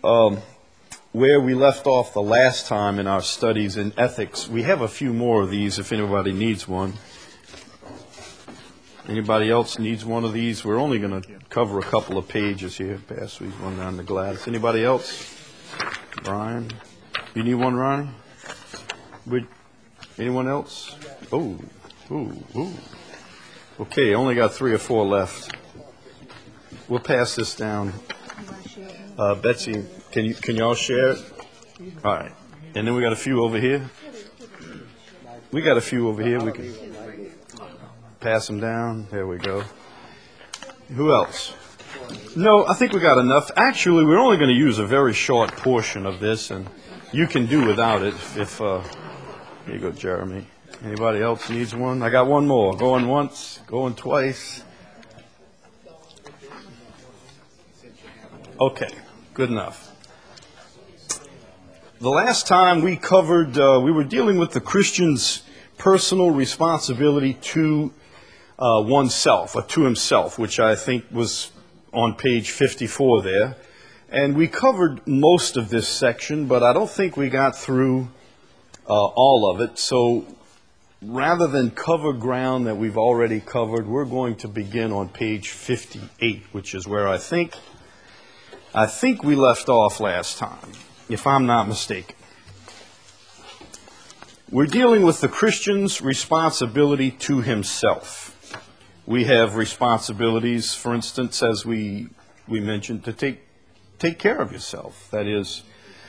where we left off the last time in our studies in ethics. We have a few more of these if anybody needs one. Anybody else needs one of these? We're only going to cover a couple of pages here. Pass these one down to Gladys. Anybody else? Brian? You need one, Ronnie? Anyone else? Oh. Okay, only got 3 or 4 left. We'll pass this down. Betsy, can y'all share it? All right. And then we got a few over here. We can pass them down. There we go. Who else? No, I think we got enough. Actually, we're only going to use a very short portion of this, and you can do without it if here you go, Jeremy. Anybody else needs one? I got one more. Going once, going twice. Okay, good enough. The last time we covered, we were dealing with the Christian's personal responsibility to oneself, or to himself, which I think was on page 54 there. And we covered most of this section, but I don't think we got through all of it. So rather than cover ground that we've already covered, we're going to begin on page 58, which is where I think we left off last time, if I'm not mistaken. We're dealing with the Christian's responsibility to himself. We have responsibilities, for instance, as we mentioned, to take care of yourself. That is,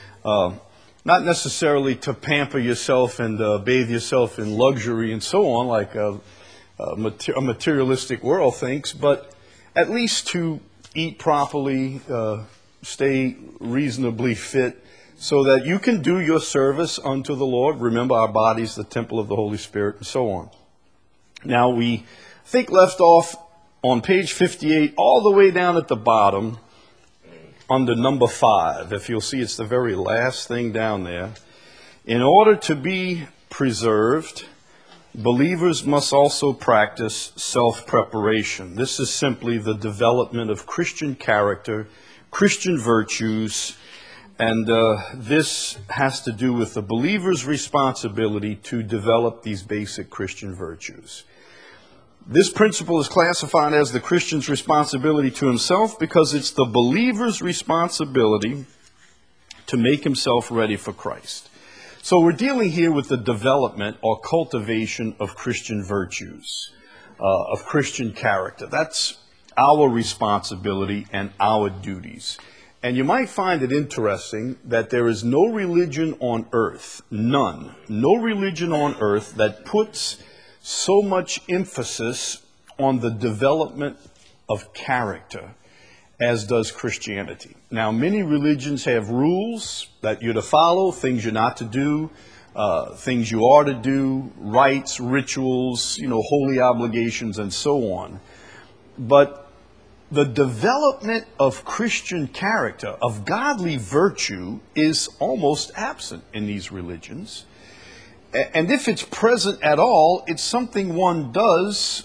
not necessarily to pamper yourself and bathe yourself in luxury and so on, like a materialistic world thinks, but at least to eat properly, stay reasonably fit, so that you can do your service unto the Lord. Remember, our body's the temple of the Holy Spirit, and so on. Now, we think left off on page 58, all the way down at the bottom, under number 5. If you'll see, it's the very last thing down there. In order to be preserved, believers must also practice self-preparation. This is simply the development of Christian character, Christian virtues, and this has to do with the believer's responsibility to develop these basic Christian virtues. This principle is classified as the Christian's responsibility to himself because it's the believer's responsibility to make himself ready for Christ. So we're dealing here with the development or cultivation of Christian virtues, of Christian character. That's our responsibility and our duties. And you might find it interesting that there is no religion on earth, none, no religion on earth that puts so much emphasis on the development of character as does Christianity. Now, many religions have rules that you're to follow, things you're not to do, things you are to do, rites, rituals, holy obligations, and so on. But the development of Christian character, of godly virtue, is almost absent in these religions. And if it's present at all, it's something one does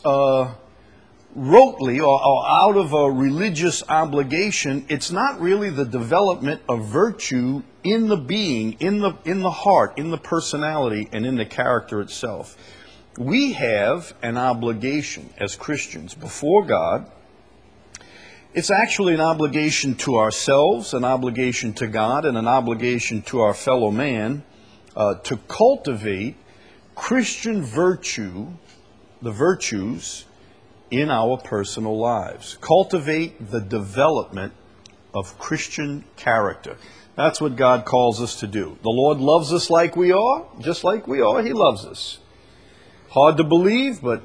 rotely or out of a religious obligation. It's not really the development of virtue in the being, in the heart, in the personality, and in the character itself. We have an obligation as Christians before God. It's actually an obligation to ourselves, an obligation to God, and an obligation to our fellow man to cultivate Christian virtue, the virtues in our personal lives. Cultivate the development of Christian character. That's what God calls us to do. The Lord loves us like we are, just like we are, He loves us. Hard to believe, but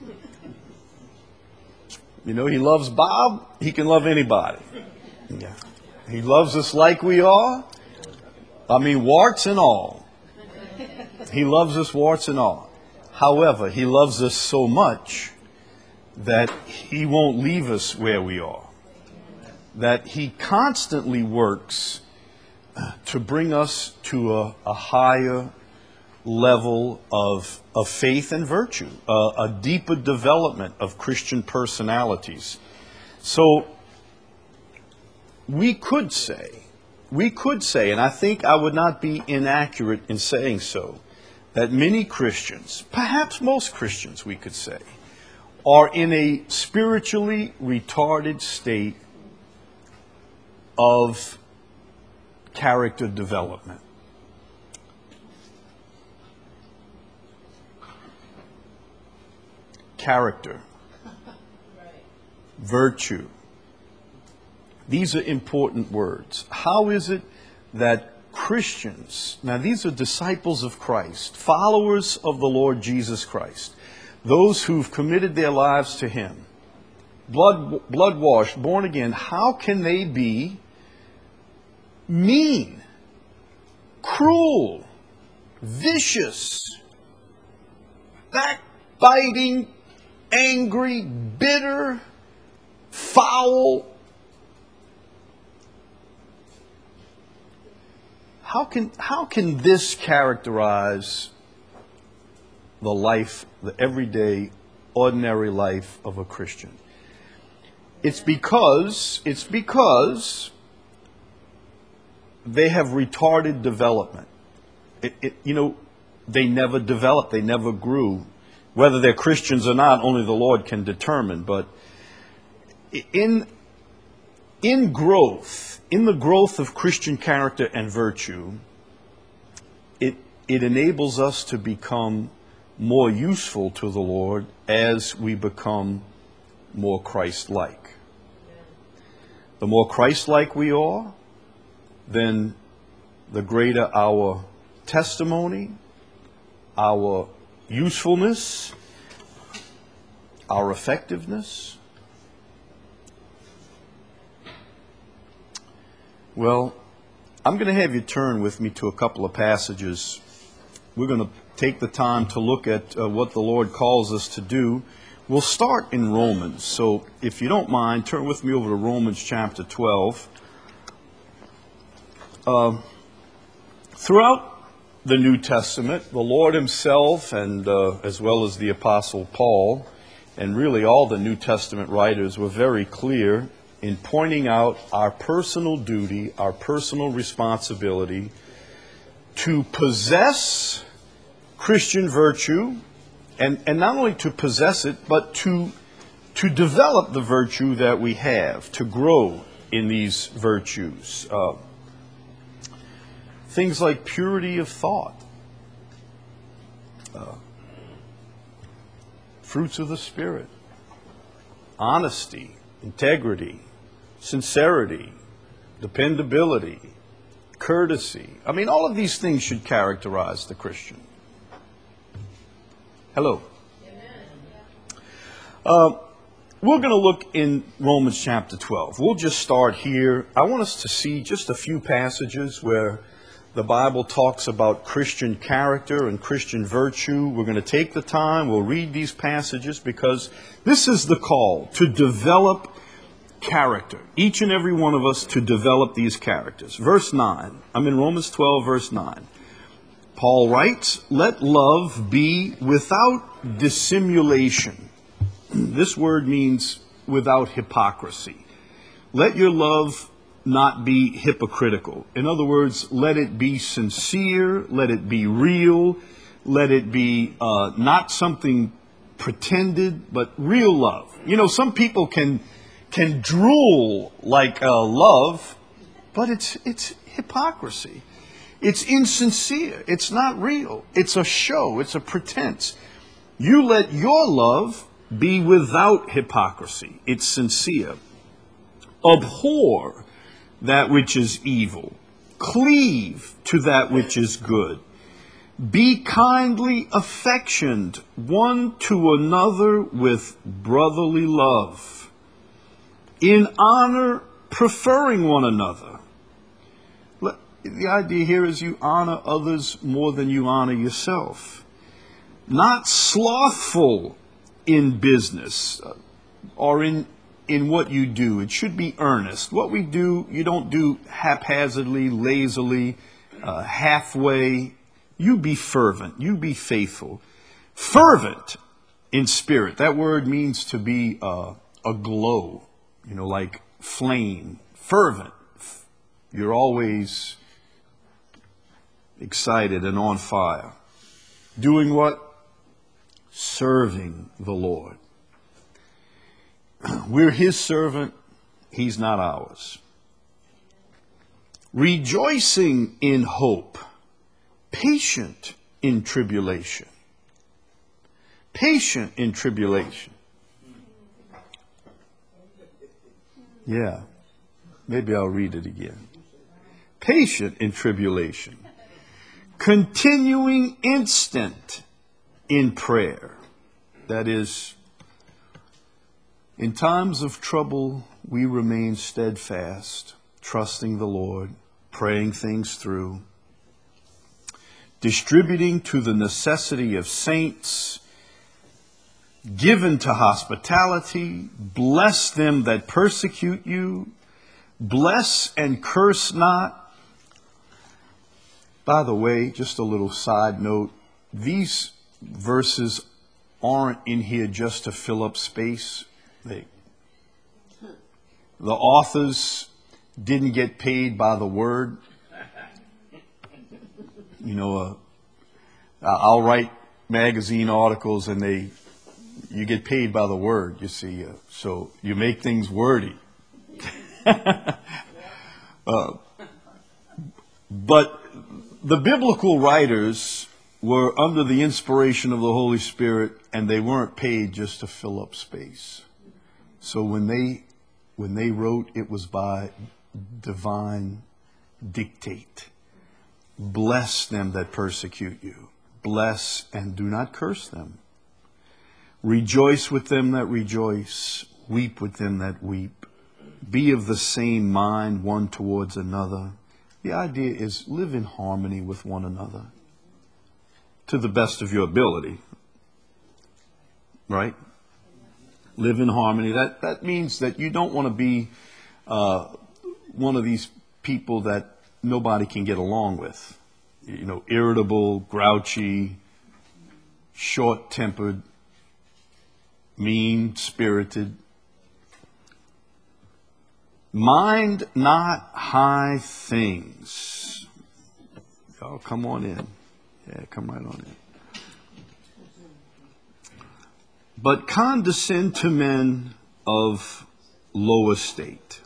He loves Bob. He can love anybody. Yeah. He loves us like we are. Warts and all. He loves us warts and all. However, He loves us so much that He won't leave us where we are. That He constantly works to bring us to a higher level of faith and virtue, a deeper development of Christian personalities. So we could say we could say, and I think I would not be inaccurate in saying so, that many Christians, perhaps most Christians we could say, are in a spiritually retarded state of character development. Character, virtue. These are important words. How is it that Christians, now these are disciples of Christ, followers of the Lord Jesus Christ, those who've committed their lives to Him, blood-washed, born again, how can they be mean, cruel, vicious, backbiting, angry, bitter, foul? How can this characterize the life, the everyday, ordinary life of a Christian? It's because they have retarded development. They never developed, they never grew. Whether they're Christians or not, only the Lord can determine. But in growth, in the growth of Christian character and virtue, it enables us to become more useful to the Lord as we become more Christ-like. The more Christ-like we are, then the greater our testimony, our usefulness, our effectiveness. Well, I'm going to have you turn with me to a couple of passages. We're going to take the time to look at what the Lord calls us to do. We'll start in Romans. So if you don't mind, turn with me over to Romans chapter 12. Throughout the New Testament, the Lord Himself, and as well as the Apostle Paul, and really all the New Testament writers, were very clear in pointing out our personal duty, our personal responsibility to possess Christian virtue, and not only to possess it, but to develop the virtue that we have, to grow in these virtues. Things like purity of thought, fruits of the Spirit, honesty, integrity, sincerity, dependability, courtesy. I mean, all of these things should characterize the Christian. Hello. We're going to look in Romans chapter 12. We'll just start here. I want us to see just a few passages where the Bible talks about Christian character and Christian virtue. We're going to take the time. We'll read these passages because this is the call to develop character. Each and every one of us to develop these characters. Verse 9. I'm in Romans 12, verse 9. Paul writes, "Let love be without dissimulation." This word means without hypocrisy. Let your love not be hypocritical. In other words, let it be sincere, let it be real, let it be not something pretended, but real love. You know, some people can drool like love, but it's hypocrisy. It's insincere. It's not real. It's a show. It's a pretense. You let your love be without hypocrisy. It's sincere. Abhor that which is evil. Cleave to that which is good. Be kindly affectioned one to another with brotherly love, in honor preferring one another. The idea here is you honor others more than you honor yourself. Not slothful in business or in what you do. It should be earnest. What we do, you don't do haphazardly, lazily, halfway. You be fervent. You be faithful. Fervent in spirit. That word means to be a glow, like flame. Fervent. You're always excited and on fire. Doing what? Serving the Lord. We're His servant. He's not ours. Rejoicing in hope. Patient in tribulation. Patient in tribulation. Yeah. Maybe I'll read it again. Patient in tribulation. Continuing instant in prayer. That is, in times of trouble, we remain steadfast, trusting the Lord, praying things through, distributing to the necessity of saints, given to hospitality, bless them that persecute you, bless and curse not. By the way, just a little side note, these verses aren't in here just to fill up space. The authors didn't get paid by the word. You know, I'll write magazine articles and you get paid by the word, you see. So you make things wordy. But the biblical writers were under the inspiration of the Holy Spirit, and they weren't paid just to fill up space. So when they wrote, it was by divine dictate. Bless them that persecute you. Bless and do not curse them. Rejoice with them that rejoice. Weep with them that weep. Be of the same mind one towards another. The idea is live in harmony with one another to the best of your ability. Right? Live in harmony. That means that you don't want to be one of these people that nobody can get along with. You know, irritable, grouchy, short-tempered, mean-spirited. Mind not high things. Oh, come on in. Yeah, come right on in. But condescend to men of low estate.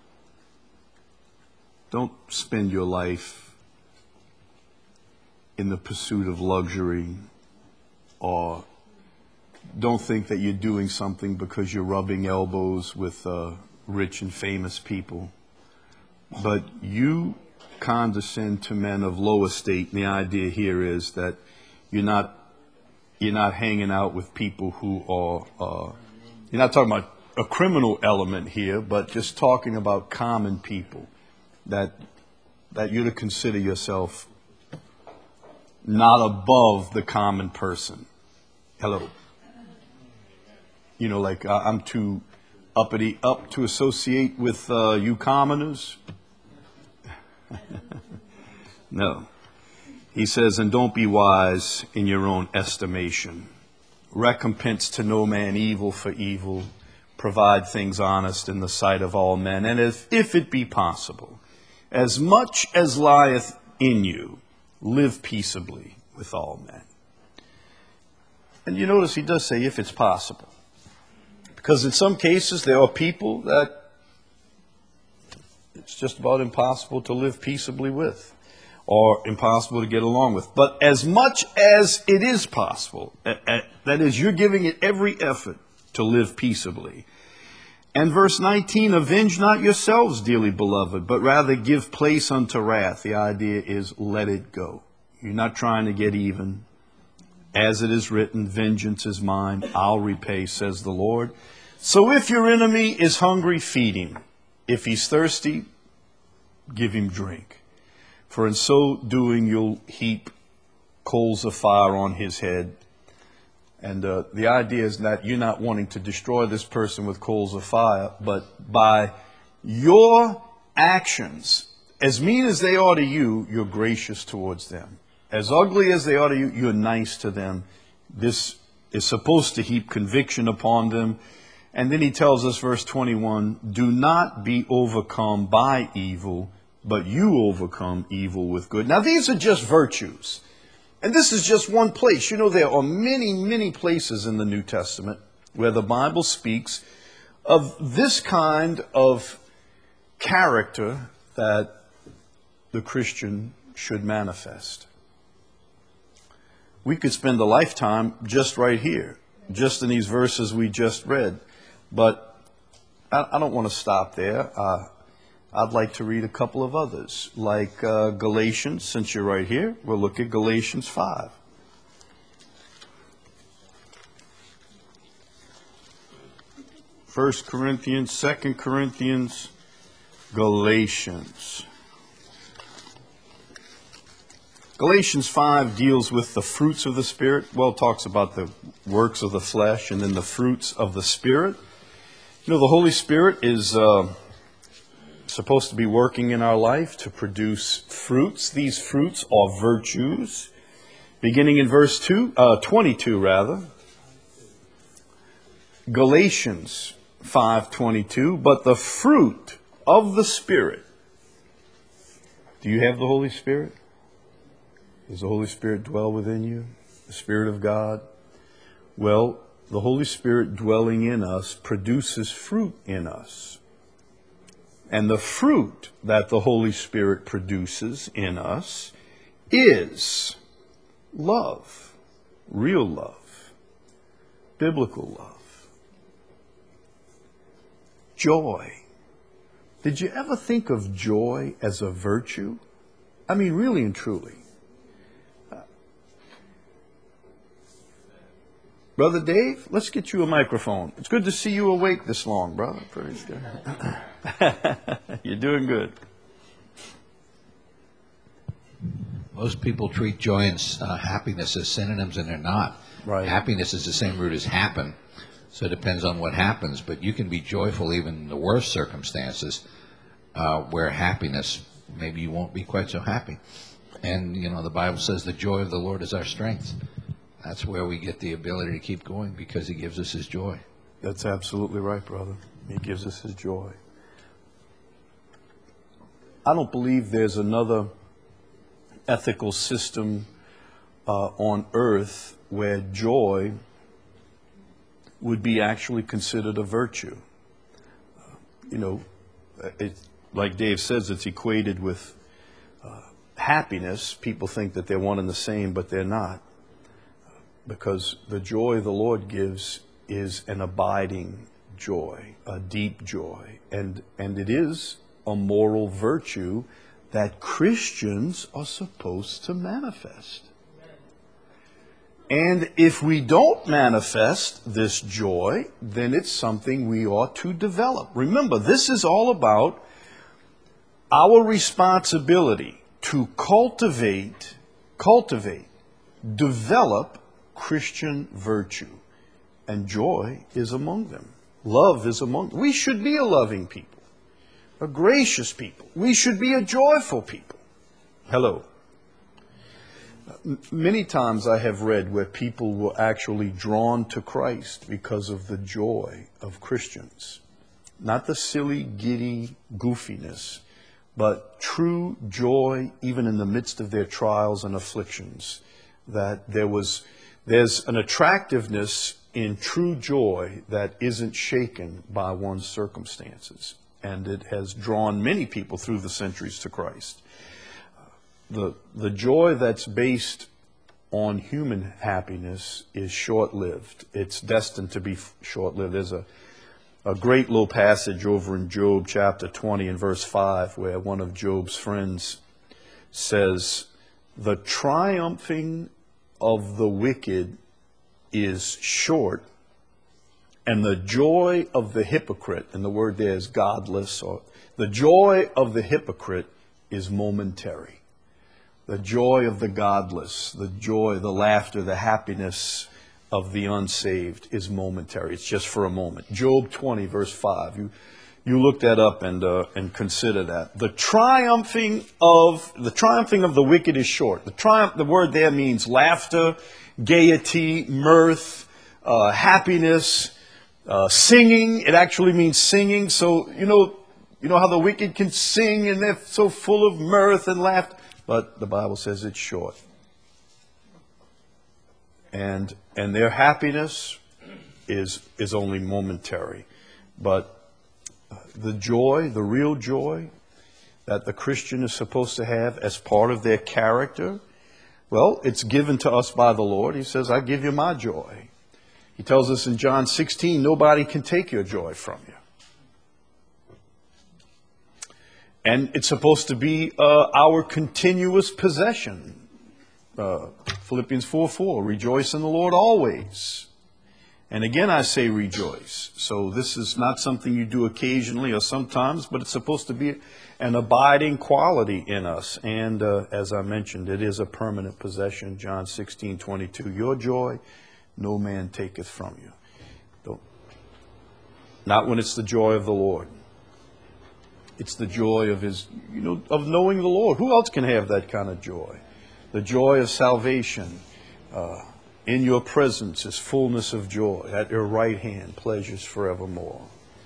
Don't spend your life in the pursuit of luxury, or don't think that you're doing something because you're rubbing elbows with rich and famous people. But you condescend to men of low estate. And the idea here is that you're not hanging out with people who are, you're not talking about a criminal element here, but just talking about common people, that you're to consider yourself not above the common person. Hello. You know, like I'm too uppity up to associate with you commoners. No. He says, and don't be wise in your own estimation. Recompense to no man evil for evil. Provide things honest in the sight of all men. And if it be possible, as much as lieth in you, live peaceably with all men. And you notice he does say, if it's possible. Because in some cases, there are people that it's just about impossible to live peaceably with, or impossible to get along with. But as much as it is possible, that is, you're giving it every effort to live peaceably. And verse 19, avenge not yourselves, dearly beloved, but rather give place unto wrath. The idea is let it go. You're not trying to get even. As it is written, vengeance is mine, I'll repay, says the Lord. So if your enemy is hungry, feed him. If he's thirsty, give him drink. For in so doing, you'll heap coals of fire on his head. And the idea is that you're not wanting to destroy this person with coals of fire, but by your actions, as mean as they are to you, you're gracious towards them. As ugly as they are to you, you're nice to them. This is supposed to heap conviction upon them. And then he tells us, verse 21, do not be overcome by evil, but you overcome evil with good. Now, these are just virtues. And this is just one place. You know, there are many, many places in the New Testament where the Bible speaks of this kind of character that the Christian should manifest. We could spend a lifetime just right here, just in these verses we just read. But I don't want to stop there. I'd like to read a couple of others, like Galatians. Since you're right here, we'll look at Galatians 5. First Corinthians, 2 Corinthians, Galatians. Galatians 5 deals with the fruits of the Spirit. Well, it talks about the works of the flesh and then the fruits of the Spirit. You know, the Holy Spirit is supposed to be working in our life to produce fruits. These fruits are virtues. Beginning in verse 22 rather. Galatians 5:22. But the fruit of the Spirit. Do you have the Holy Spirit? Does the Holy Spirit dwell within you? The Spirit of God? Well, the Holy Spirit dwelling in us produces fruit in us. And the fruit that the Holy Spirit produces in us is love, real love, biblical love, joy. Did you ever think of joy as a virtue? I mean, really and truly. Brother Dave, let's get you a microphone. It's good to see you awake this long, brother. Praise God. You're doing good. Most people treat joy and happiness as synonyms, and they're not. Right. Happiness is the same root as happen, so it depends on what happens. But you can be joyful even in the worst circumstances, where happiness, maybe you won't be quite so happy. And, you know, the Bible says the joy of the Lord is our strength. That's where we get the ability to keep going, because He gives us His joy. That's absolutely right, brother. He gives us His joy. I don't believe there's another ethical system on earth where joy would be actually considered a virtue. You know, like Dave says, it's equated with happiness. People think that they're one and the same, but they're not. Because the joy the Lord gives is an abiding joy, a deep joy. And it is a moral virtue that Christians are supposed to manifest. And if we don't manifest this joy, then it's something we ought to develop. Remember, this is all about our responsibility to cultivate, develop Christian virtue. And joy is among them. Love is among them. We should be a loving people, a gracious people. We should be a joyful people. Hello. Many times I have read where people were actually drawn to Christ because of the joy of Christians. Not the silly, giddy goofiness, but true joy even in the midst of their trials and afflictions. That there's an attractiveness in true joy that isn't shaken by one's circumstances. And it has drawn many people through the centuries to Christ. The joy that's based on human happiness is short-lived. It's destined to be short-lived. There's a great little passage over in Job chapter 20 and verse 5 where one of Job's friends says, "The triumphing of the wicked is short, and the joy of the hypocrite," and the word there is godless, or the joy of the hypocrite is momentary. The joy of the godless, the joy, the laughter, the happiness of the unsaved is momentary. It's just for a moment. Job 20, verse 5. You look that up and consider that. The triumphing of the wicked is short. The word there means laughter, gaiety, mirth, happiness, singing. It actually means singing. So, You know how the wicked can sing and they're so full of mirth and laughter. But the Bible says it's short. And their happiness is only momentary. But the joy, the real joy that the Christian is supposed to have as part of their character, well, it's given to us by the Lord. He says, I give you my joy. He tells us in John 16, nobody can take your joy from you. And it's supposed to be our continuous possession. Philippians 4:4, rejoice in the Lord always. And again, I say rejoice. So this is not something you do occasionally or sometimes, but it's supposed to be an abiding quality in us. And as I mentioned, it is a permanent possession. John 16:22, your joy no man taketh from you. Not when it's the joy of the Lord. It's the joy of of knowing the Lord. Who else can have that kind of joy? The joy of salvation. In your presence is fullness of joy. At your right hand, pleasures forevermore.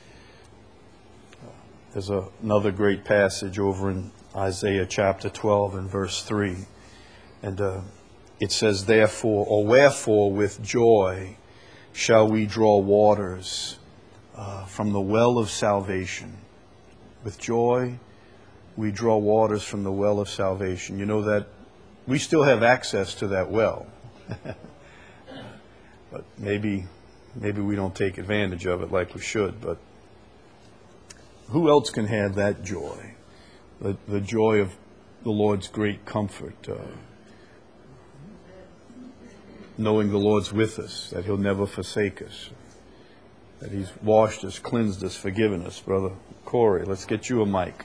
There's another great passage over in Isaiah chapter 12 and verse 3. And it says, therefore, or wherefore with joy shall we draw waters from the well of salvation. With joy we draw waters from the well of salvation. You know that we still have access to that well. But maybe we don't take advantage of it like we should. But who else can have that joy? The joy of the Lord's great comfort. Knowing the Lord's with us, that He'll never forsake us, that He's washed us, cleansed us, forgiven us. Brother Corey, let's get you a mic.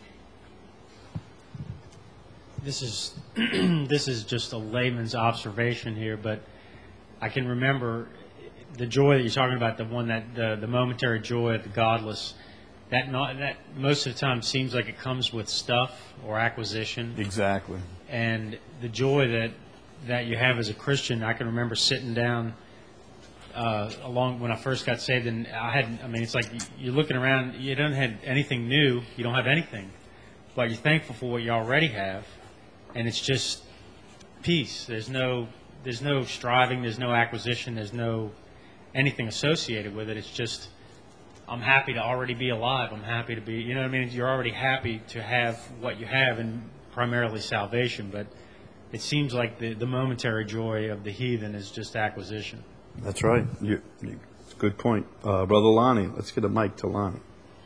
This is just a layman's observation here, but I can remember the joy that you're talking about, the one that the momentary joy of the godless. That most of the time seems like it comes with stuff or acquisition. Exactly. And the joy that you have as a Christian, I can remember sitting down along when I first got saved, and it's like you're looking around, you don't have anything new, you don't have anything, but you're thankful for what you already have, and it's just peace. There's no striving, there's no acquisition, there's no anything associated with it. It's just, I'm happy to already be alive. I'm happy to be, you're already happy to have what you have, and primarily salvation, but it seems like the momentary joy of the heathen is just acquisition. That's right. It's a good point. Brother Lonnie, let's get a mic to Lonnie.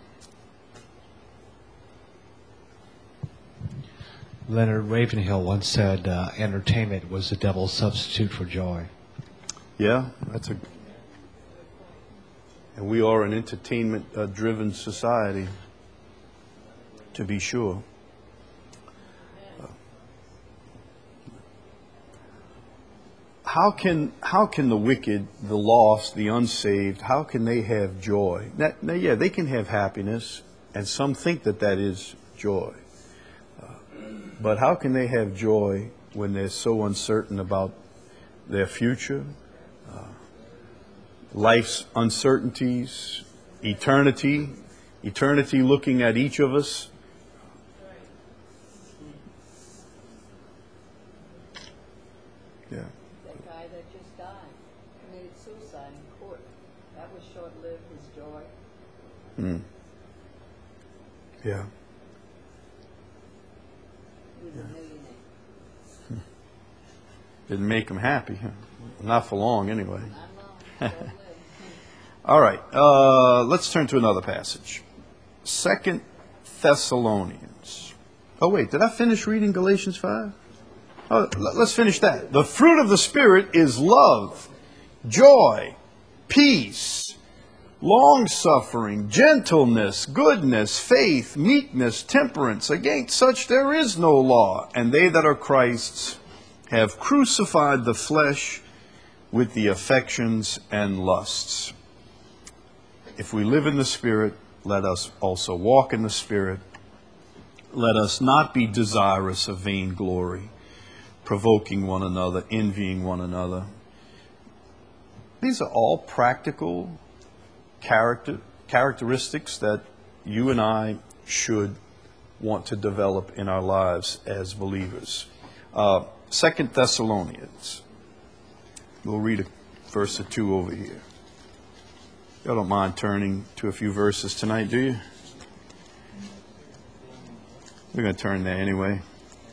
Leonard Ravenhill once said, entertainment was the devil's substitute for joy. Yeah, and we are an entertainment-driven society, to be sure. How can the wicked, the lost, the unsaved, how can they have joy? Now, yeah, they can have happiness, and some think that is joy. But how can they have joy when they're so uncertain about their future, life's uncertainties, eternity looking at each of us? Yeah. That guy that just died committed suicide in court. That was short-lived, his joy. Yeah. He was a millionaire. Didn't make him happy. Huh? Not for long, anyway. Not long. All right. Let's turn to another passage. 2 Thessalonians. Oh, wait. Did I finish reading Galatians 5? Oh, let's finish that. The fruit of the Spirit is love, joy, peace, long-suffering, gentleness, goodness, faith, meekness, temperance. Against such there is no law. And they that are Christ's have crucified the flesh with the affections and lusts. If we live in the Spirit, let us also walk in the Spirit. Let us not be desirous of vainglory, provoking one another, envying one another. These are all practical characteristics that you and I should want to develop in our lives as believers. 2 Thessalonians. We'll read a verse or two over here. Y'all don't mind turning to a few verses tonight, do you? We're going to turn there anyway.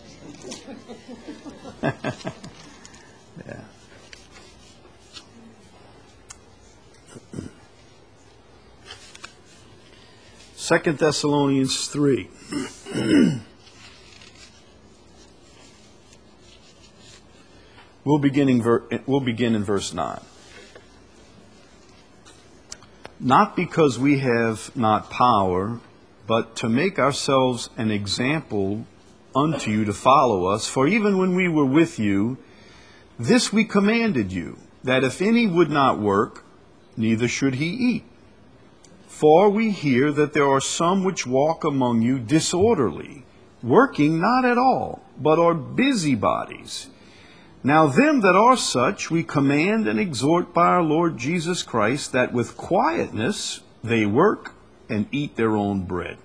Yeah. Second Thessalonians 3. We'll begin in verse 9. Not because we have not power, but to make ourselves an example unto you to follow us. For even when we were with you, this we commanded you, that if any would not work, neither should he eat. For we hear that there are some which walk among you disorderly, working not at all, but are busybodies. Now them that are such we command and exhort by our Lord Jesus Christ, that with quietness they work and eat their own bread.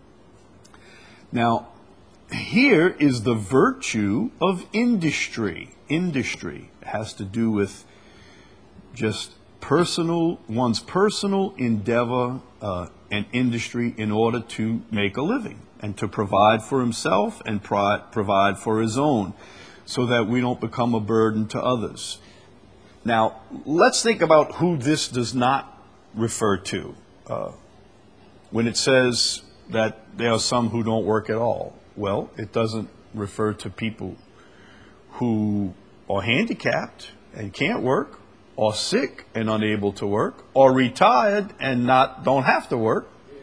Now, here is the virtue of industry. Industry has to do with just one's personal endeavor and industry in order to make a living and to provide for himself and provide for his own, so that we don't become a burden to others. Now, let's think about who this does not refer to. When it says that there are some who don't work at all, well, it doesn't refer to people who are handicapped and can't work, or sick and unable to work, or retired and don't have to work.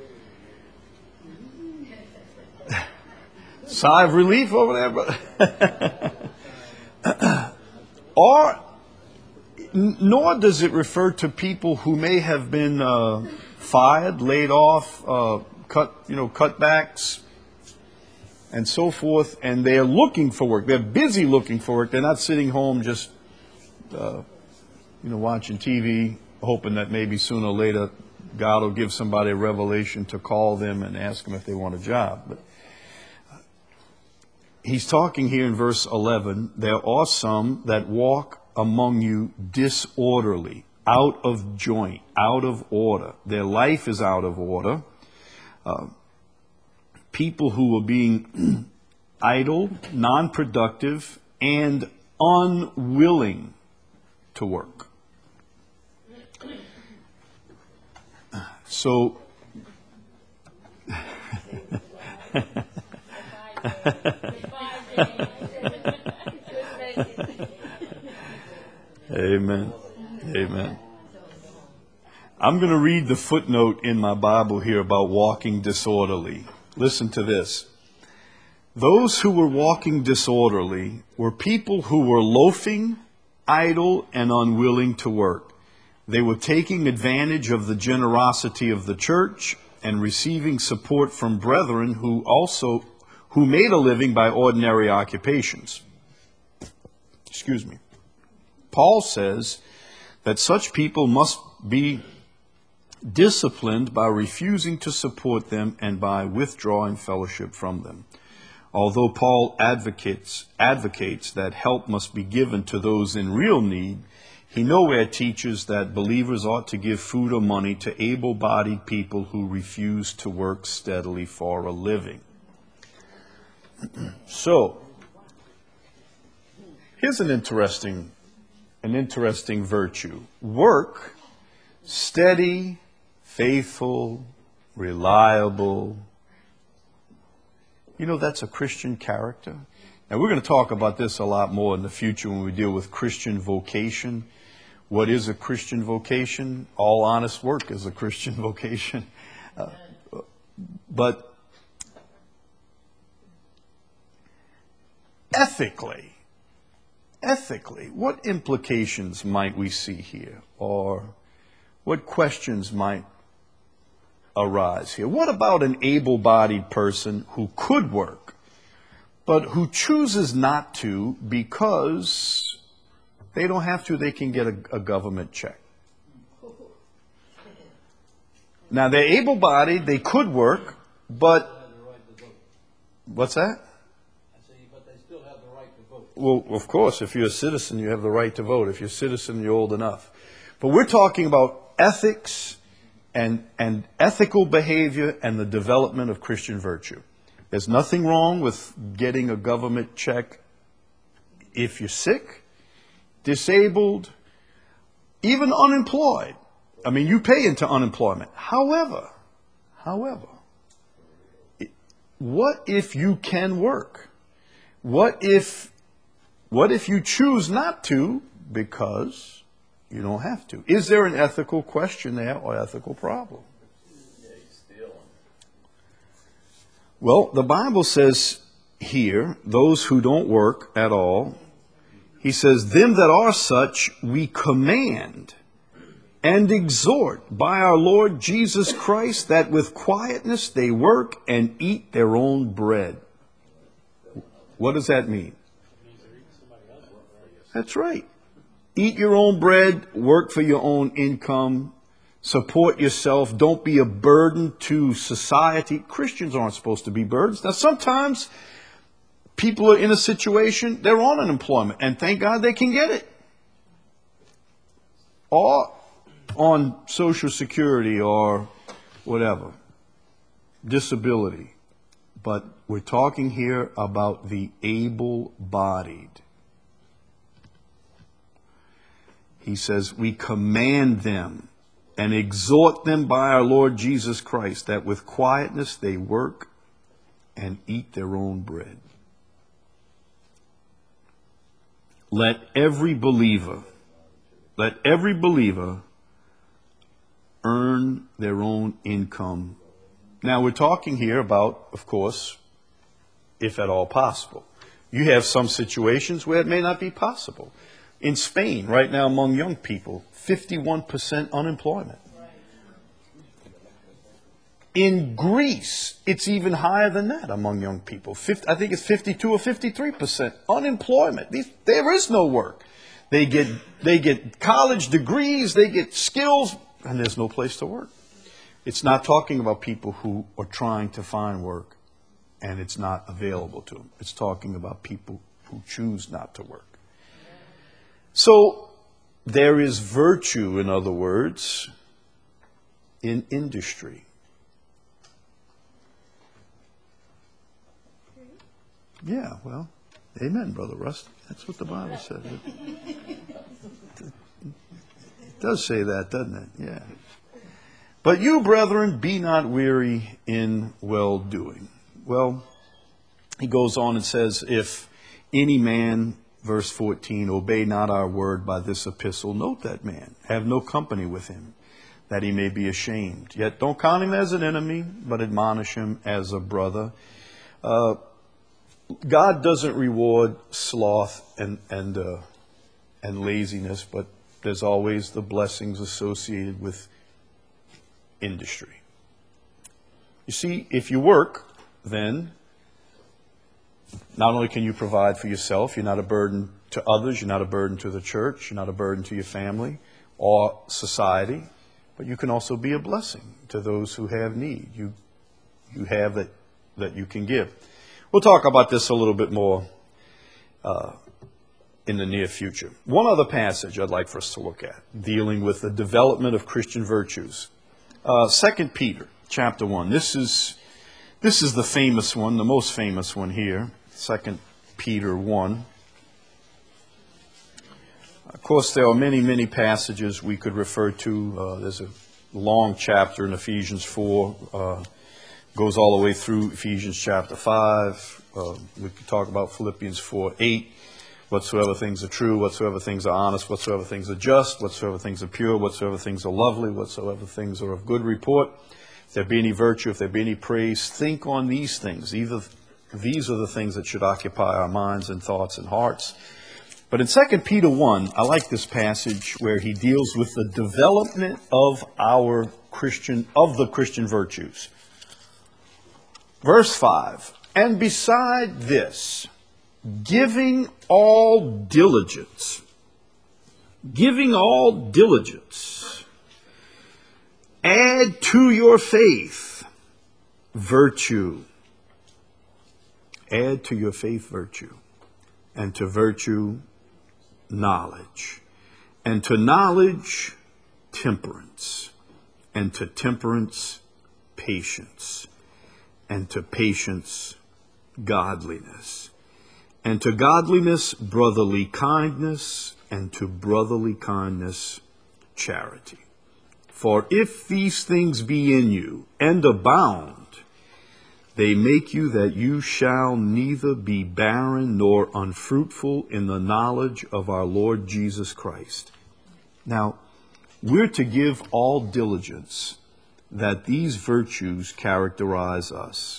Sigh of relief over there, brother. Nor does it refer to people who may have been fired, laid off, cutbacks, and so forth, and they're looking for work. They're busy looking for work. They're not sitting home just, watching TV, hoping that maybe sooner or later God will give somebody a revelation to call them and ask them if they want a job. But he's talking here in verse 11, there are some that walk among you disorderly, out of joint, out of order. Their life is out of order. People who are being idle, non-productive, and unwilling to work. So, Amen. Amen. I'm going to read the footnote in my Bible here about walking disorderly. Listen to this. Those who were walking disorderly were people who were loafing, idle, and unwilling to work. They were taking advantage of the generosity of the church and receiving support from brethren who made a living by ordinary occupations. Excuse me. Paul says that such people must be disciplined by refusing to support them and by withdrawing fellowship from them. Although Paul advocates that help must be given to those in real need, he nowhere teaches that believers ought to give food or money to able-bodied people who refuse to work steadily for a living. So, here's an interesting virtue. Work, steady, faithful, reliable. That's a Christian character. Now, we're going to talk about this a lot more in the future when we deal with Christian vocation. What is a Christian vocation? All honest work is a Christian vocation. But ethically, what implications might we see here? Or what questions might arise here? What about an able-bodied person who could work, but who chooses not to because they don't have to, they can get a government check? Now, they're able-bodied, they could work, but What's that? But they still have the right to vote. Well, of course, if you're a citizen, you have the right to vote. If you're a citizen, you're old enough. But we're talking about ethics and ethical behavior and the development of Christian virtue. There's nothing wrong with getting a government check if you're sick, disabled, even unemployed. I mean, you pay into unemployment. However, what if you can work? What if you choose not to because you don't have to? Is there an ethical question there or ethical problem? Well, the Bible says here, those who don't work at all, he says, them that are such we command and exhort by our Lord Jesus Christ that with quietness they work and eat their own bread. What does that mean? That's right. Eat your own bread, work for your own income, support yourself, don't be a burden to society. Christians aren't supposed to be burdens. Now, sometimes people are in a situation, they're on unemployment, and thank God they can get it. Or on Social Security or whatever, disability. But we're talking here about the able-bodied. He says, we command them and exhort them by our Lord Jesus Christ that with quietness they work and eat their own bread. Let every believer earn their own income. Now we're talking here about, of course, if at all possible. You have some situations where it may not be possible. In Spain, right now among young people, 51% unemployment. In Greece, it's even higher than that among young people. I think it's 52 or 53% unemployment. There is no work. They get college degrees, they get skills, and there's no place to work. It's not talking about people who are trying to find work and it's not available to them. It's talking about people who choose not to work. So there is virtue, in other words, in industry. Yeah, well, amen, Brother Rusty. That's what the Bible says. It does say that, doesn't it? Yeah. But you, brethren, be not weary in well-doing. Well, he goes on and says, if any man, verse 14, obey not our word by this epistle, note that man, have no company with him, that he may be ashamed. Yet don't count him as an enemy, but admonish him as a brother. God doesn't reward sloth and laziness, but there's always the blessings associated with industry. You see, if you work, then not only can you provide for yourself, you're not a burden to others, you're not a burden to the church, you're not a burden to your family or society, but you can also be a blessing to those who have need. You have that you can give. We'll talk about this a little bit more in the near future. One other passage I'd like for us to look at, dealing with the development of Christian virtues. 2 Peter chapter 1. This is the famous one, the most famous one here. 2 Peter 1. Of course, there are many, many passages we could refer to. There's a long chapter in Ephesians 4. Goes all the way through Ephesians chapter 5. We could talk about Philippians 4:8. Whatsoever things are true, whatsoever things are honest, whatsoever things are just, whatsoever things are pure, whatsoever things are lovely, whatsoever things are of good report. If there be any virtue, if there be any praise, think on these things. These are the things that should occupy our minds and thoughts and hearts. But in 2 Peter 1, I like this passage where he deals with the development of the Christian virtues. Verse 5, and beside this, giving all diligence, add to your faith virtue, Add to your faith virtue, and to virtue knowledge, and to knowledge temperance, and to temperance patience, and to patience godliness, and to godliness brotherly kindness, and to brotherly kindness charity. For if these things be in you and abound, they make you that you shall neither be barren nor unfruitful in the knowledge of our Lord Jesus Christ. Now, we're to give all diligence that these virtues characterize us.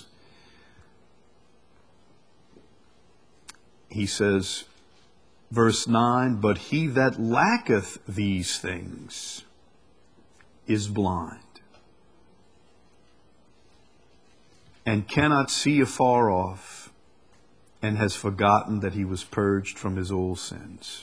He says, verse 9, but he that lacketh these things is blind, and cannot see afar off, and has forgotten that he was purged from his old sins.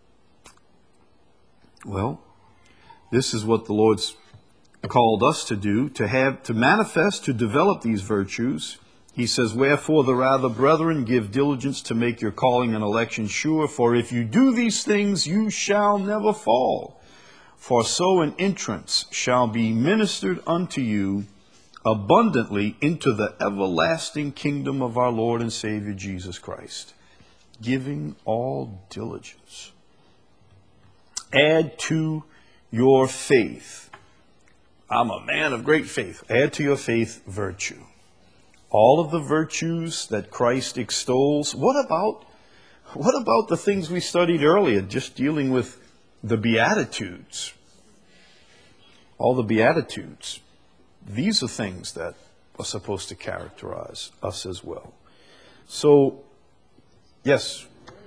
Well, this is what the Lord's called us to do, to manifest, to develop these virtues. He says, wherefore the rather, brethren, give diligence to make your calling and election sure, for if you do these things, you shall never fall. For so an entrance shall be ministered unto you abundantly into the everlasting kingdom of our Lord and Savior Jesus Christ. Giving all diligence. Add to your faith. I'm a man of great faith. Add to your faith virtue. All of the virtues that Christ extols. What about the things we studied earlier, just dealing with the Beatitudes? All the Beatitudes. These are things that are supposed to characterize us as well. So, yes,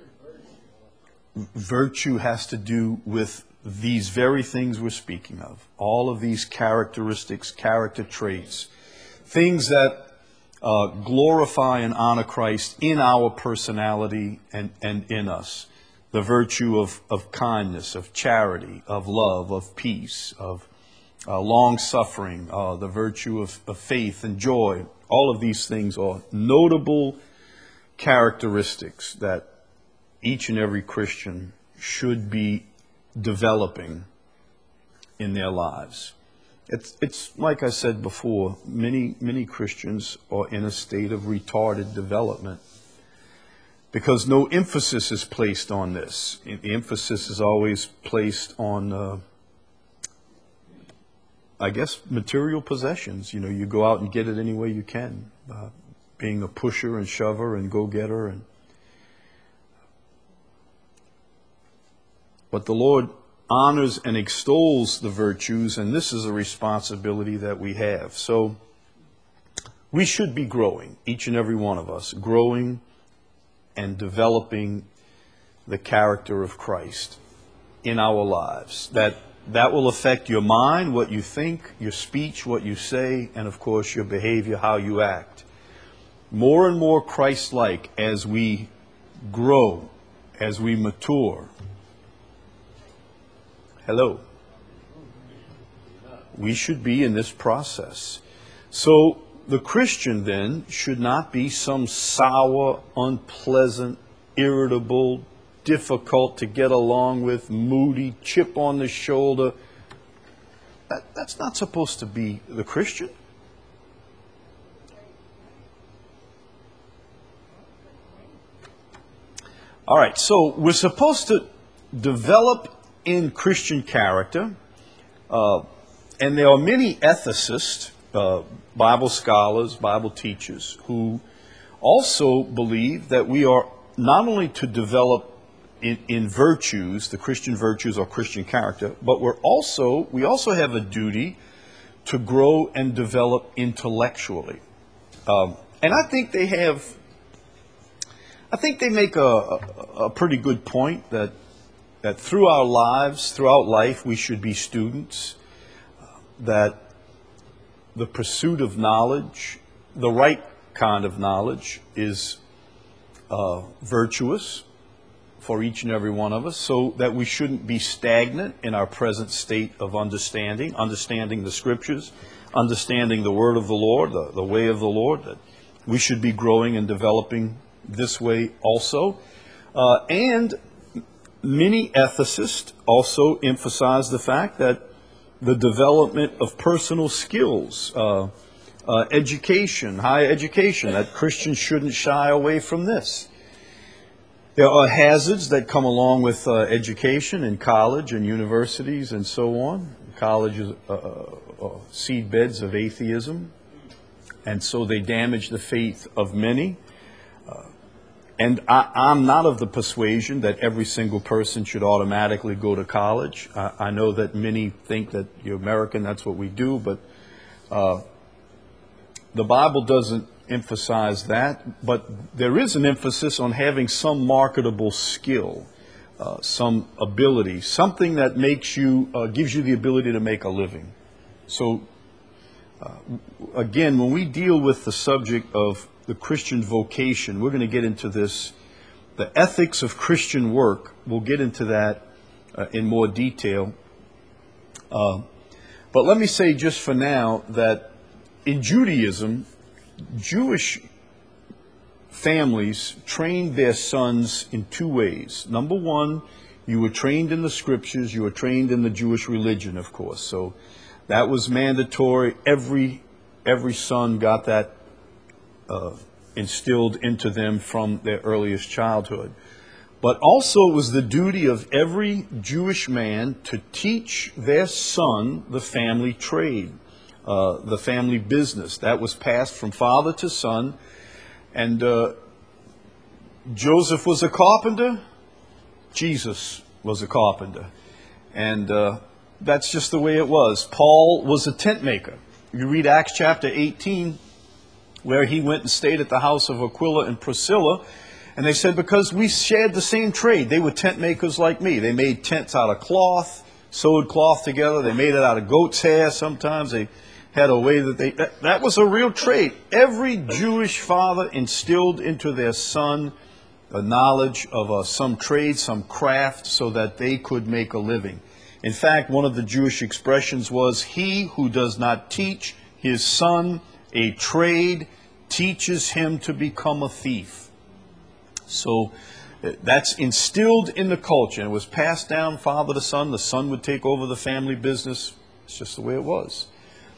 virtue has to do with these very things we're speaking of. All of these characteristics, character traits, things that glorify and honor Christ in our personality and in us. The virtue of kindness, of charity, of love, of peace, of long-suffering, the virtue of faith and joy. All of these things are notable characteristics that each and every Christian should be developing in their lives. It's like I said before, many Christians are in a state of retarded development because no emphasis is placed on this. The emphasis is always placed on material possessions. You know, you go out and get it any way you can, being a pusher and shover and go-getter. But the Lord honors and extols the virtues, and this is a responsibility that we have. So we should be growing, each and every one of us, growing and developing the character of Christ in our lives. That will affect your mind, what you think, your speech, what you say, and of course your behavior, how you act. More and more Christ-like as we grow, as we mature. Hello. We should be in this process. So the Christian then should not be some sour, unpleasant, irritable, difficult to get along with, moody, chip on the shoulder. That's not supposed to be the Christian. All right, so we're supposed to develop in Christian character, and there are many ethicists, Bible scholars, Bible teachers, who also believe that we are not only to develop in virtues, the Christian virtues or Christian character, but we also have a duty to grow and develop intellectually. And I think they make a pretty good point that throughout life, we should be students, that the pursuit of knowledge, the right kind of knowledge, is virtuous for each and every one of us, so that we shouldn't be stagnant in our present state of understanding the Scriptures, understanding the Word of the Lord, the way of the Lord. We should be growing and developing this way also. And many ethicists also emphasize the fact that the development of personal skills, education, higher education, that Christians shouldn't shy away from this. There are hazards that come along with education in college and universities and so on. Colleges are seed beds of atheism, and so they damage the faith of many. And I'm not of the persuasion that every single person should automatically go to college. I know that many think that you're American, that's what we do, but the Bible doesn't emphasize that. But there is an emphasis on having some marketable skill, some ability, something that makes you, gives you the ability to make a living. So, again, when we deal with the subject of the Christian vocation, we're going to get into this, the ethics of Christian work. We'll get into that in more detail. But let me say just for now that in Judaism, Jewish families trained their sons in two ways. Number one, you were trained in the scriptures, you were trained in the Jewish religion, of course. So that was mandatory. Every son got that instilled into them from their earliest childhood. But also it was the duty of every Jewish man to teach their son the family trade, the family business. That was passed from father to son. And Joseph was a carpenter. Jesus was a carpenter. And that's just the way it was. Paul was a tent maker. You read Acts chapter 18, where he went and stayed at the house of Aquila and Priscilla. And they said, because we shared the same trade. They were tent makers like me. They made tents out of cloth, sewed cloth together. They made it out of goat's hair sometimes. They had a way that that was a real trade. Every Jewish father instilled into their son a knowledge of some trade, some craft, so that they could make a living. In fact, one of the Jewish expressions was, he who does not teach his son a trade teaches him to become a thief. So that's instilled in the culture. And it was passed down father to son. The son would take over the family business. It's just the way it was.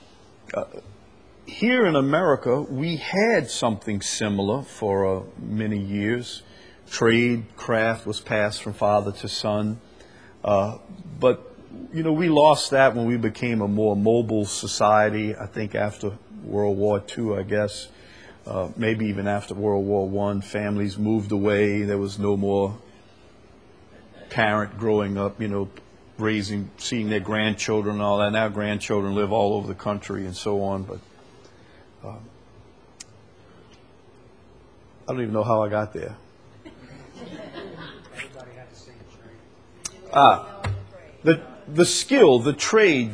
Here in America, we had something similar for many years. Trade, craft was passed from father to son. But, you know, we lost that when we became a more mobile society, I think after World War II, I guess. Maybe even after World War I, families moved away. There was no more parent growing up, you know, seeing their grandchildren and all that. Now grandchildren live all over the country and so on. But I don't even know how I got there. The skill, the trade,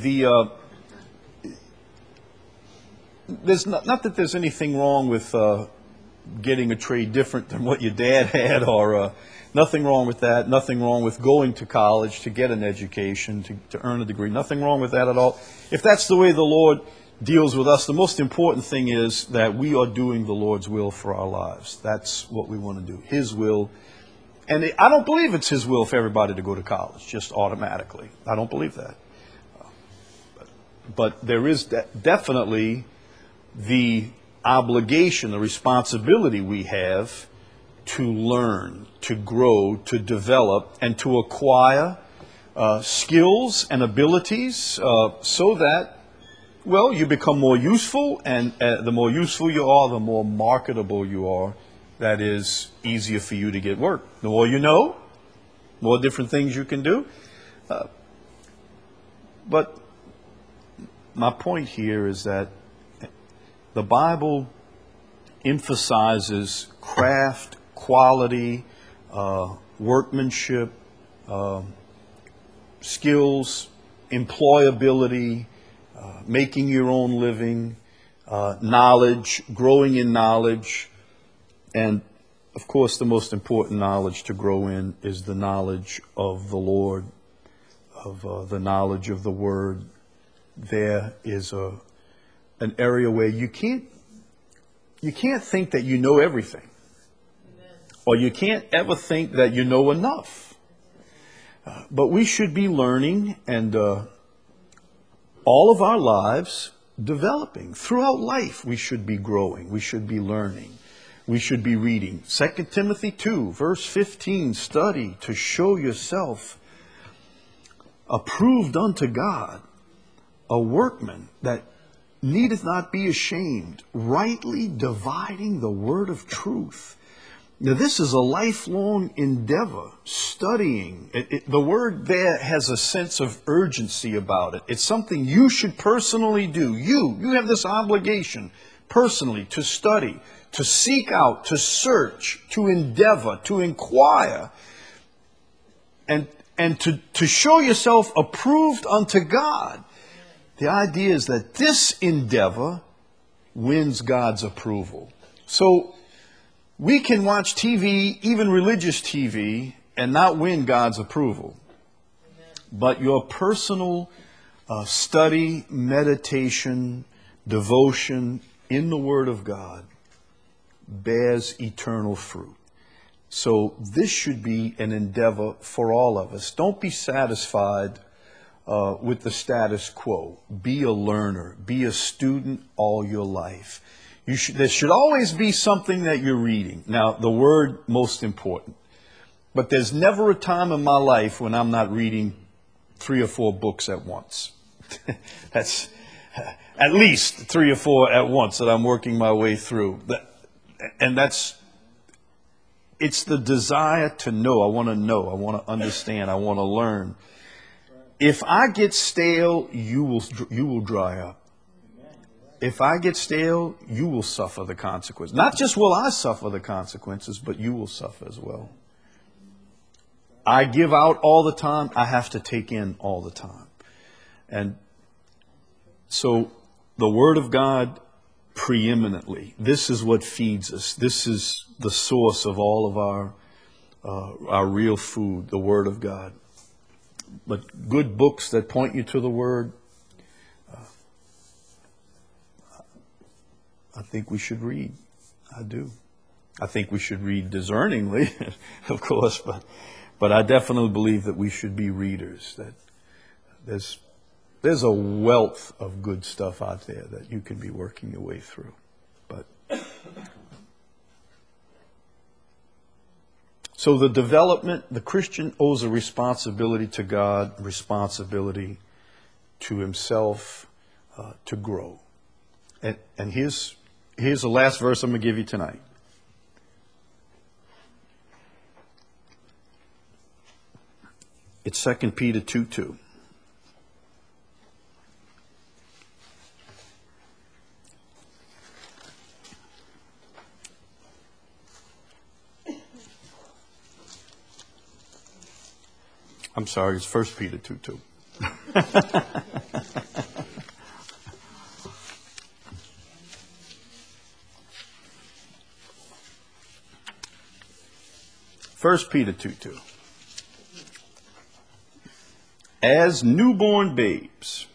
there's not that there's anything wrong with getting a trade different than what your dad had, or nothing wrong with that. Nothing wrong with going to college to get an education, to earn a degree. Nothing wrong with that at all. If that's the way the Lord deals with us, the most important thing is that we are doing the Lord's will for our lives. That's what we want to do, His will. And I don't believe it's His will for everybody to go to college, just automatically. I don't believe that. But there is definitely the obligation, the responsibility we have to learn, to grow, to develop, and to acquire skills and abilities so that, well, you become more useful, and the more useful you are, the more marketable you are. That is easier for you to get work. The more you know, more different things you can do. But my point here is that the Bible emphasizes craft, quality, workmanship, skills, employability, making your own living, knowledge, growing in knowledge. And, of course, the most important knowledge to grow in is the knowledge of the Lord, of the knowledge of the Word. There is an area where you can't you can't think that you know everything. Or you can't ever think that you know enough. But we should be learning and all of our lives developing. Throughout life we should be growing. We should be learning. We should be reading. 2 Timothy 2, verse 15, study to show yourself approved unto God, a workman that needeth not be ashamed, rightly dividing the word of truth. Now, this is a lifelong endeavor, studying. The word there has a sense of urgency about it. It's something you should personally do. You have this obligation personally to study, to seek out, to search, to endeavor, to inquire, and to show yourself approved unto God. The idea is that this endeavor wins God's approval. So we can watch TV, even religious TV, and not win God's approval. But your personal study, meditation, devotion in the Word of God bears eternal fruit. So this should be an endeavor for all of us. Don't be satisfied with the status quo. Be a learner. Be a student all your life. There should always be something that you're reading. Now, the Word, most important. But there's never a time in my life when I'm not reading 3 or 4 books at once. That's at least 3 or 4 at once that I'm working my way through. It's the desire to know. I want to understand, I want to learn. If I get stale, you will dry up. If I get stale, you will suffer the consequences. Not just will I suffer the consequences, but you will suffer as well. I give out all the time. I have to take in all the time. And so the Word of God preeminently, this is what feeds us. This is the source of all of our real food, the Word of God. But good books that point you to the Word, I think we should read. I do. I think we should read discerningly, of course, but I definitely believe that we should be readers. That there's a wealth of good stuff out there that you can be working your way through. But so the development, the Christian owes a responsibility to God, responsibility to himself to grow. And here's the last verse I'm going to give you tonight. It's 2 Peter 2:2. I'm sorry, it's 1 Peter 2:2. 1 Peter 2:2. As newborn babes,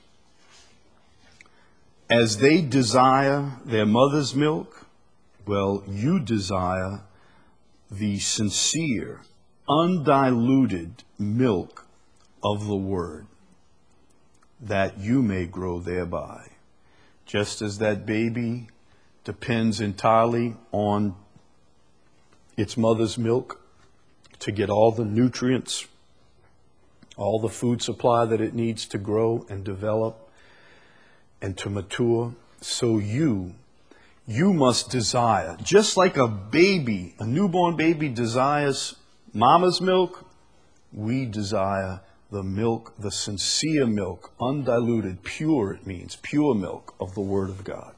as they desire their mother's milk, well, you desire the sincere, undiluted milk of the Word, that you may grow thereby. Just as that baby depends entirely on its mother's milk to get all the nutrients, all the food supply that it needs to grow and develop and to mature, so you must desire, just like a baby, a newborn baby desires mama's milk, we desire the milk, the sincere milk, undiluted, pure, it means, pure milk of the Word of God,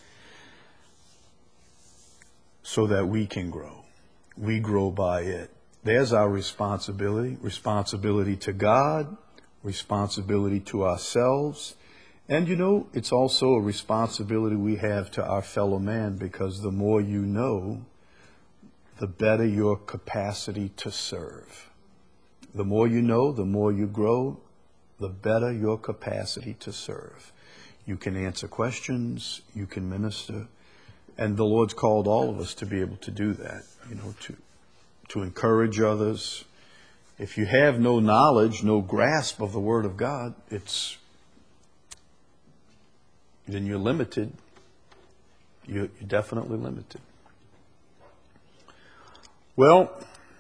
so that we can grow. We grow by it. There's our responsibility to God, responsibility to ourselves. And it's also a responsibility we have to our fellow man, because the more you know, the better your capacity to serve. The more you know, the more you grow, the better your capacity to serve. You can answer questions, you can minister, And the Lord's called all of us to be able to do that, to encourage others. If you have no knowledge, no grasp of the Word of God, then you're limited. You're definitely limited. Well,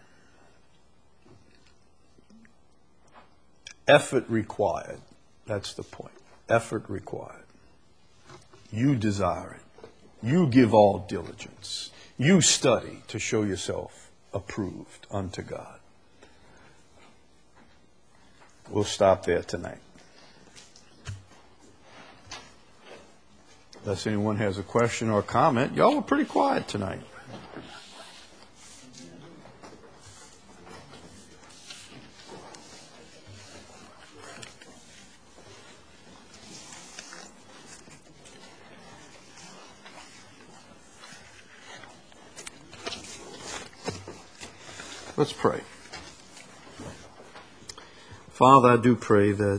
effort required. That's the point. Effort required. You desire it. You give all diligence. You study to show yourself approved unto God. We'll stop there tonight. Unless anyone has a question or a comment. Y'all were pretty quiet tonight. Let's pray. Father, I do pray that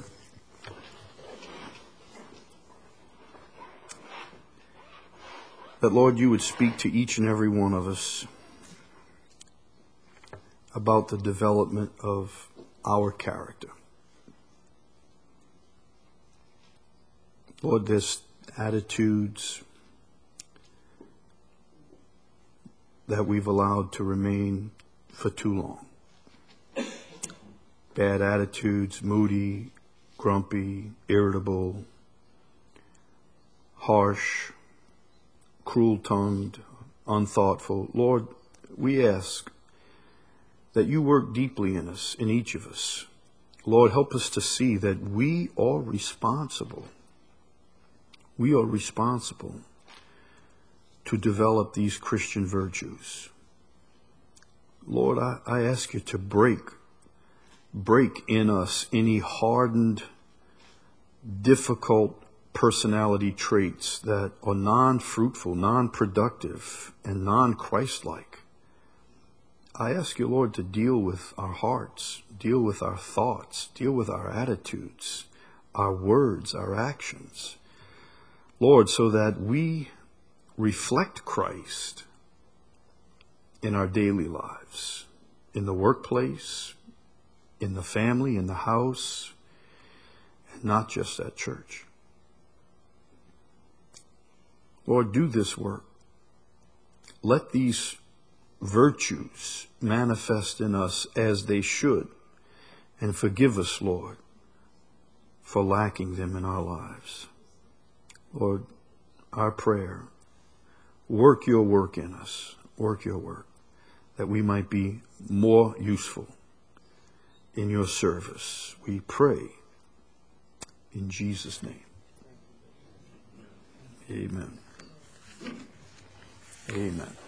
Lord, you would speak to each and every one of us about the development of our character. Lord, there's attitudes that we've allowed to remain for too long. Bad attitudes, moody, grumpy, irritable, harsh, cruel-tongued, unthoughtful. Lord, we ask that you work deeply in us, in each of us. Lord, help us to see that we are responsible. We are responsible to develop these Christian virtues. Lord, I ask you to break in us any hardened, difficult personality traits that are non-fruitful, non-productive, and non-Christ-like. I ask you, Lord, to deal with our hearts, deal with our thoughts, deal with our attitudes, our words, our actions. Lord, so that we reflect Christ in our daily lives, in the workplace, in the family, in the house, and not just at church. Lord, do this work. Let these virtues manifest in us as they should, and forgive us, Lord, for lacking them in our lives. Lord, our prayer, work your work in us, work your work, that we might be more useful in your service. We pray in Jesus' name. Amen. Amen.